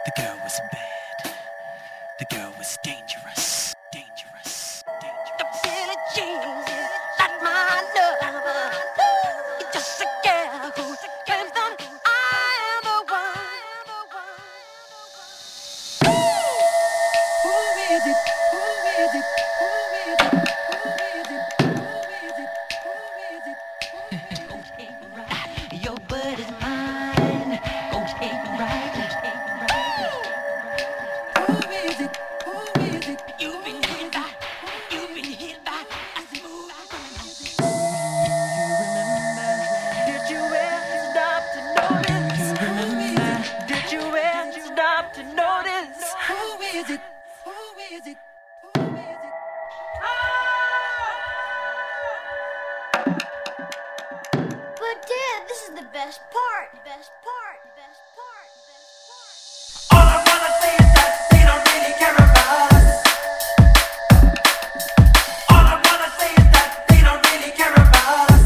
The girl was bad. The girl was dangerous. Dangerous. Dangerous. The Billie Jean is not my lover. It's just a girl who claims that I am the one. Who is it? Who is it? Who is it? Who is it? Who is it? Who is it? Okay, right. Your bud is mine. Okay, right. Okay, right. Who is it? Who is it? You've been hit by a smooth criminal. Did you ever stop to notice? Did you ever stop to notice? Who is it? Who is it? Who is it? But Dad, this is the best part. Best part. Best part. Best part. All I wanna say is that they don't really care about us. All I wanna say is that they don't really care about us.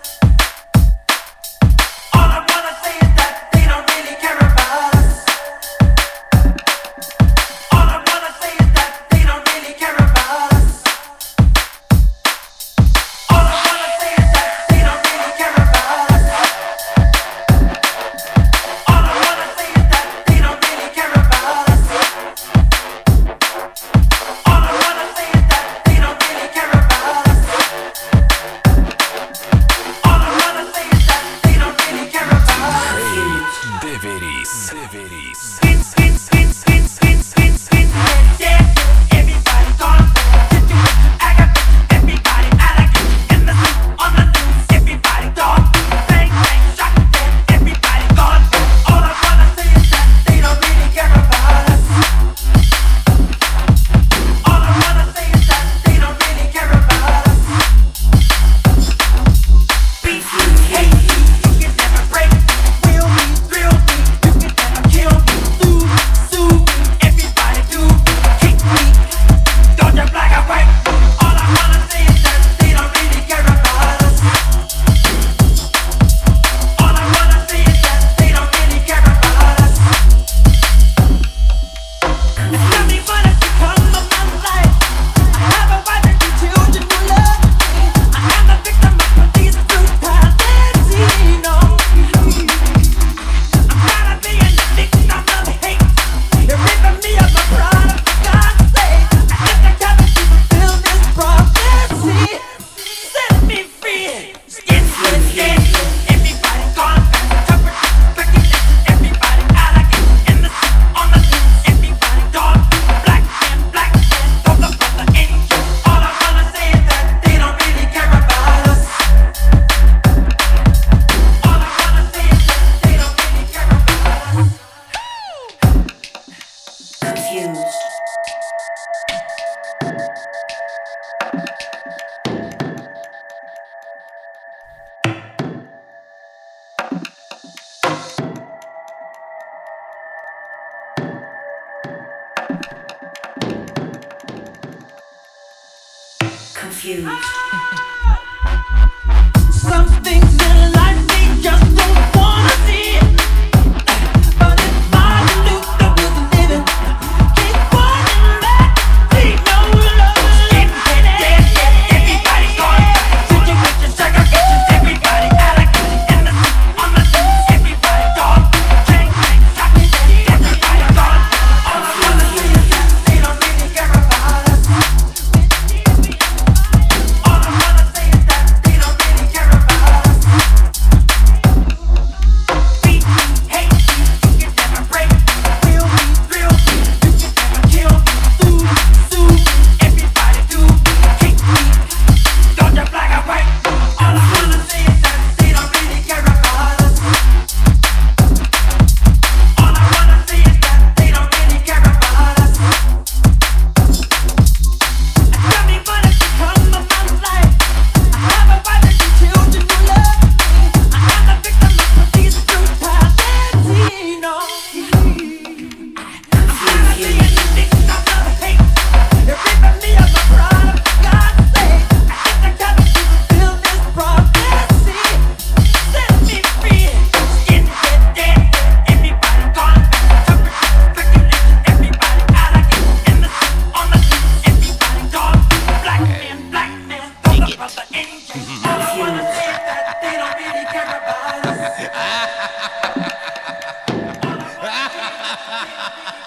All I wanna say is that they don't really care about us. All I wanna say is that they don't really care about us. All I wanna say is that they don't really care about us. All I wanna say is that they don't really care about us. All I wanna say is that they don't really care about us. All I wanna say is that they don't really care about us. Deveris, deveris. Everybody gone. Situation, I got everybody out of in the suit, on the loose. Everybody gone. Bang bang, shot dead. Everybody gone. All I wanna say is that they don't really care about us. All I wanna say is that they don't really care about us. Beat you, hate you, you can never break me. Will me, thrill me, you can never kill me. Sue me, everybody do kick me. Don't you black or white? All I wanna say is that they don't really care about us. All I wanna say is that they don't really care about us. Tell me when it's become of my life. I have a wife and two children who love me. I am the victim of police brutality. No, I'm tired of being the victim of hate. You're ripping me of my product, for God's sake. I just can't fulfill this prophecy. Set me free. Skin to skin. Everybody gone. Recognition. Everybody out again. In the suit, on the loose. Everybody gone. Black man, throw the brother angel. All I wanna say is that they don't really care about us. All I wanna say is that they don't really care about us. Confused. Confused. Some things in life they just don't wanna see it. But if I knew that was living, keep running back, see no love. Getting dead, everybody gone. Situation, segregation, everybody out of in the suit, on the loose, everybody gone. Chain gang, shot dead, everybody gone. All I wanna say is that they don't really care about us. All I wanna Baby,